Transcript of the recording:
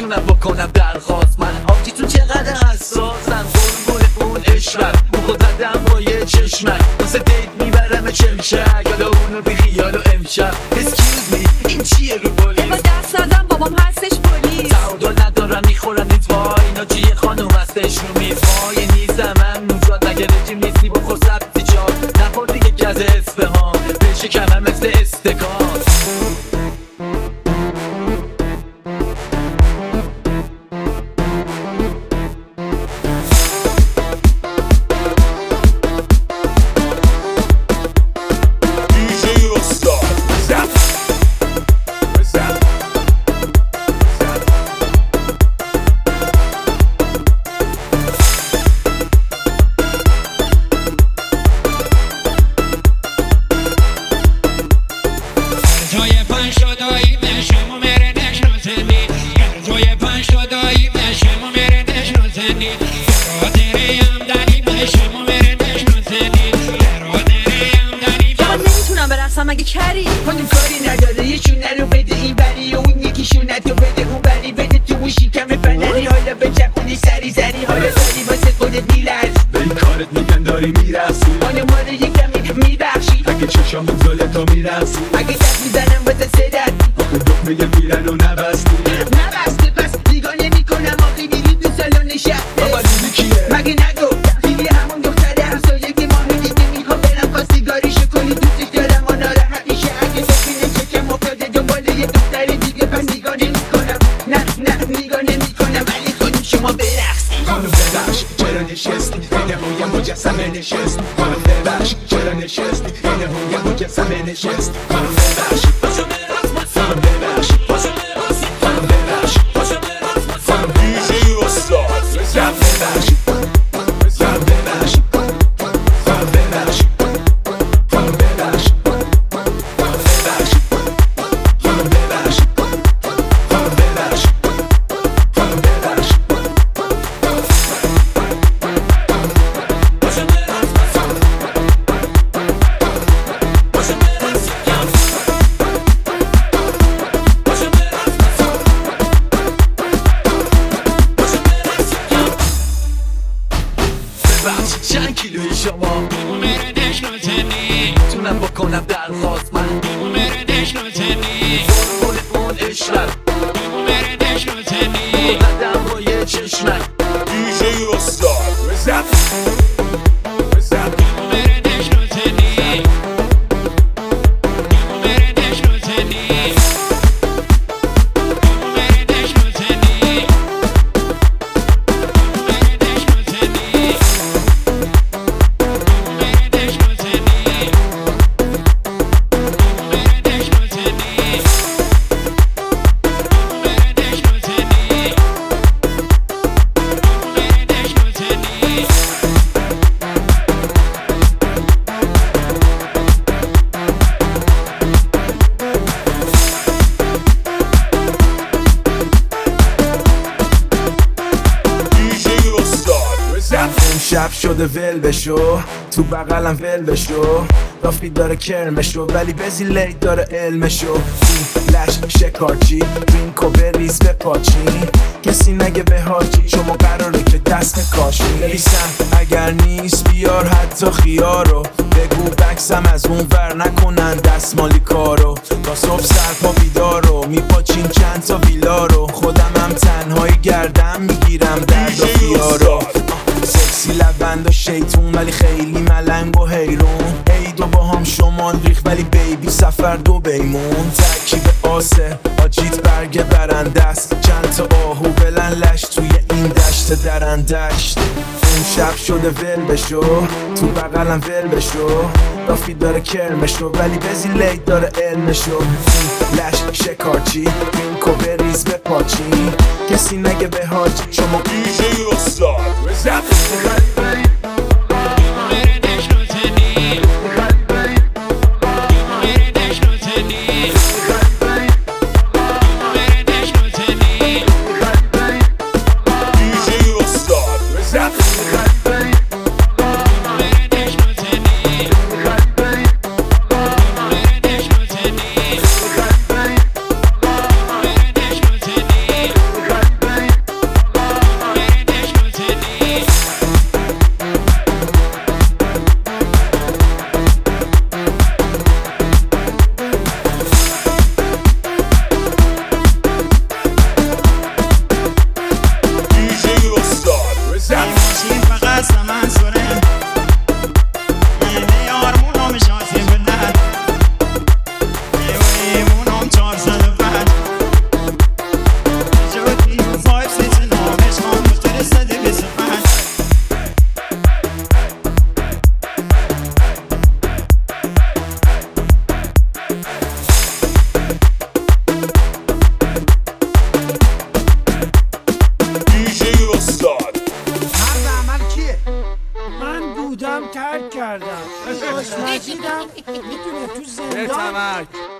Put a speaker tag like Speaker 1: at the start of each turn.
Speaker 1: نمیتونم بکنم درخواست. من آبجیتون چقدر حساسم، قربون اون عشقم موقع زدم با یه چشمک واسه دیت میبرم چمشک، یالا اونو بی خیال و امشب. Excuse me این چیه رو بولیس؟
Speaker 2: با دست ندم بابام هستش پلیس.
Speaker 1: تعادل ندارم میخورم نیت وای، اینا چیه خانوم هستش رو میز وای. نیستم من نوزاد مگه رژیم نیستی بخور سبزیجات، نخور دیگه گز اصفهان بشه کمر مثل استکان.
Speaker 2: مگه کری
Speaker 3: خودم کاری نداره، یه شونه رو بده این بری و اون یکی شونت رو بده اون بری، بده تو اون شیکم فنری، حالا بچپونی سری سری، حالا داری واسه خودت میلرز
Speaker 4: به این کارت میگن داری میرسی،
Speaker 3: حالا ما رو یکم میبخشی
Speaker 4: اگه چشام بزاله تا میرسی،
Speaker 3: اگه دست میزنم واسه صدت
Speaker 4: آخه دکمه میرن و نبستی
Speaker 3: نبسته پس نگاه نمیکنم، آخه میری تو سالن نشسته.
Speaker 4: بابا دیدی کیه؟
Speaker 3: مگه نگفتم دیدی همون دختره همسایه که ماه دیگه میخوام برم با سیگاریشو کنی، دوستش دارم و ناراحت میشه اگه ببینه چکم افتاده دنبال یه دختر دیگه، پس نگاه نمیکنم، نه نگاه نمیکنم، ولی خودم شما برقصی.
Speaker 4: خانم ببخش چرا نشستی این هویم مجسمه نشست، خانم ببخش چرا نشستی این هویم مجسمه نشست، خانم ببخش خانم ببخش خانم ببخش خانم دیجی استاد خانم ببخش خانم ببخش خانم ببخش خانم ببخش خانم ببخش خانم ببخش خانم ببخش
Speaker 1: چند کیلوی شما؟ میتونم بکنم درخواست. من قربون اون عشقم زدم با یه چشمک
Speaker 4: دیجی استاد
Speaker 5: شب شده ول بشو تو بغلم ول بشو، رافی داره کرمشو ولی بزی لیت داره علمشو، لش شکارچی درینک و بریز به پاچی، کسی نگه به حاجی شما قراره که دست کاشی. نویسم اگر نیست بیار حتی خیارو، بگو بکسم از اون ور نکنن دستمالی کارو، تا صبح سرپا بیدارو میپاچین چند تا ویلا رو، خودم هم تنهایی گردم میگیرم درد و خیارو، سکسی لبند و شیطون ولی خیلی ملنگ و حیرون، عیدو با هم شمال ریخ ولی بیبی سفر دو بیمون، ترکیب آسه آجیت برگ برنده است، چند تا آهو بلن لش توی این دشت درندشت. اون شب شده ول بشو تو بغلم ول بشو، رافی داره کرمشو ولی بزی لیت داره علمشو، لش شکارچی درینک و بریز به پاچی، کسی نگه به حاجی شما
Speaker 4: دیجی استاد
Speaker 6: ترک کردم خوشمزیدم میدونه تو زندان
Speaker 5: بتمک